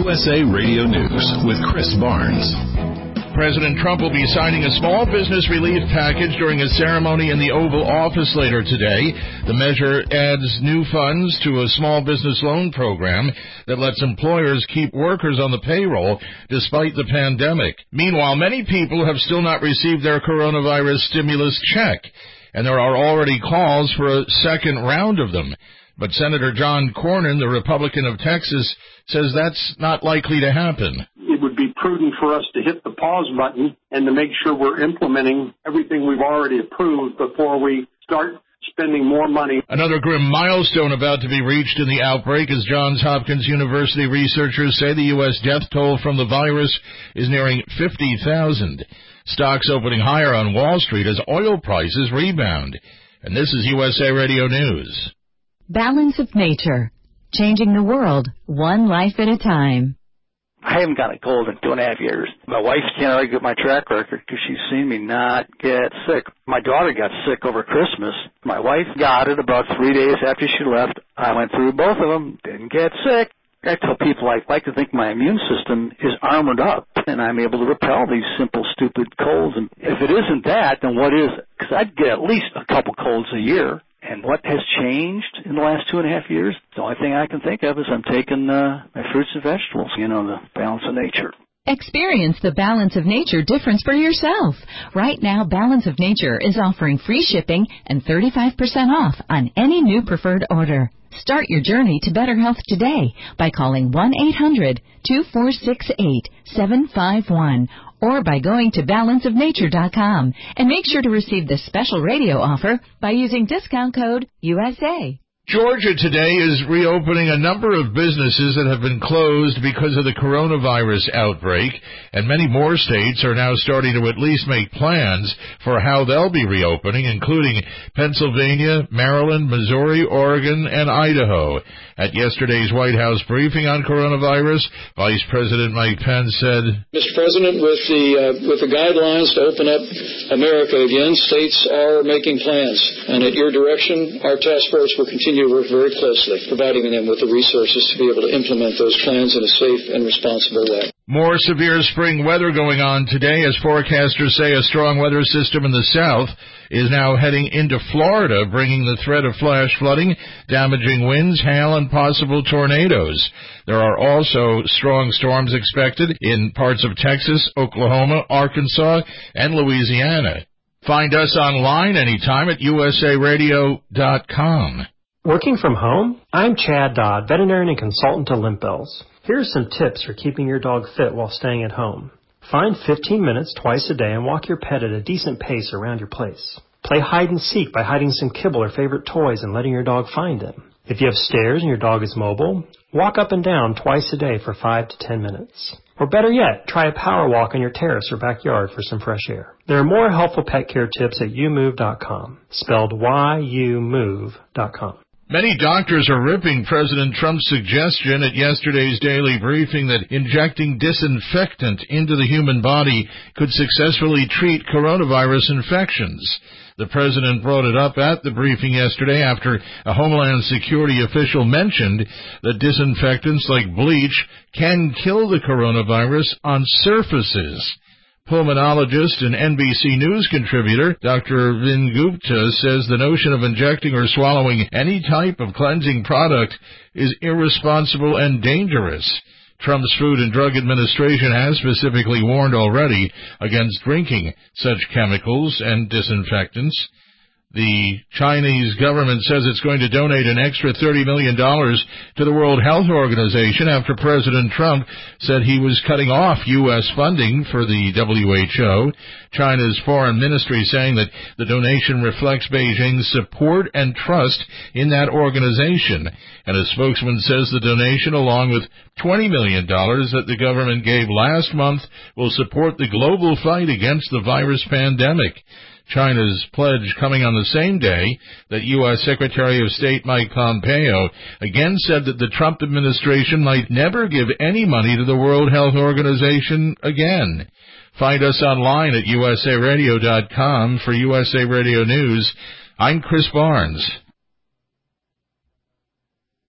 USA Radio News with Chris Barnes. President Trump will be signing a small business relief package during a ceremony in the Oval Office later today. The measure adds new funds to a small business loan program that lets employers keep workers on the payroll despite the pandemic. Meanwhile, many people have still not received their coronavirus stimulus check, and there are already calls for a second round of them. But Senator John Cornyn, the Republican of Texas, says that's not likely to happen. It would be prudent for us to hit the pause button and to make sure we're implementing everything we've already approved before we start spending more money. Another grim milestone about to be reached in the outbreak as Johns Hopkins University researchers say the U.S. death toll from the virus is nearing 50,000. Stocks opening higher on Wall Street as oil prices rebound. And this is USA Radio News. Balance of Nature, changing the world one life at a time. I haven't got a cold in 2.5 years. My wife can't argue with my track record because she's seen me not get sick. My daughter got sick over Christmas. My wife got it about 3 days after she left. I went through both of them, didn't get sick. I tell people I like to think my immune system is armored up, and I'm able to repel these simple, stupid colds. And if it isn't that, then what is it? Because I'd get at least a couple colds a year. And what has changed in the last 2.5 years? The only thing I can think of is I'm taking my fruits and vegetables, the balance of nature. Experience the Balance of Nature difference for yourself. Right now, Balance of Nature is offering free shipping and 35% off on any new preferred order. Start your journey to better health today by calling 1-800-2468-751 or by going to balanceofnature.com, and make sure to receive this special radio offer by using discount code USA. Georgia today is reopening a number of businesses that have been closed because of the coronavirus outbreak, and many more states are now starting to at least make plans for how they'll be reopening, including Pennsylvania, Maryland, Missouri, Oregon, and Idaho. At yesterday's White House briefing on coronavirus, Vice President Mike Pence said, Mr. President, with the guidelines to open up America again, states are making plans, and at your direction, our task force will continue to work very closely, providing them with the resources to be able to implement those plans in a safe and responsible way. More severe spring weather going on today as forecasters say a strong weather system in the south is now heading into Florida, bringing the threat of flash flooding, damaging winds, hail, and possible tornadoes. There are also strong storms expected in parts of Texas, Oklahoma, Arkansas, and Louisiana. Find us online anytime at usaradio.com. Working from home? I'm Chad Dodd, veterinarian and consultant to Limp Bells. Here are some tips for keeping your dog fit while staying at home. Find 15 minutes twice a day and walk your pet at a decent pace around your place. Play hide and seek by hiding some kibble or favorite toys and letting your dog find them. If you have stairs and your dog is mobile, walk up and down twice a day for 5 to 10 minutes. Or better yet, try a power walk on your terrace or backyard for some fresh air. There are more helpful pet care tips at youmove.com, spelled YOUMOVE.com. Many doctors are ripping President Trump's suggestion at yesterday's daily briefing that injecting disinfectant into the human body could successfully treat coronavirus infections. The president brought it up at the briefing yesterday after a Homeland Security official mentioned that disinfectants like bleach can kill the coronavirus on surfaces. Pulmonologist and NBC News contributor Dr. Vin Gupta says the notion of injecting or swallowing any type of cleansing product is irresponsible and dangerous. Trump's Food and Drug Administration has specifically warned already against drinking such chemicals and disinfectants. The Chinese government says it's going to donate an extra $30 million to the World Health Organization after President Trump said he was cutting off U.S. funding for the WHO. China's foreign ministry saying that the donation reflects Beijing's support and trust in that organization. And a spokesman says the donation, along with $20 million that the government gave last month, will support the global fight against the virus pandemic. China's pledge coming on the same day that U.S. Secretary of State Mike Pompeo again said that the Trump administration might never give any money to the World Health Organization again. Find us online at usaradio.com for USA Radio News. I'm Chris Barnes.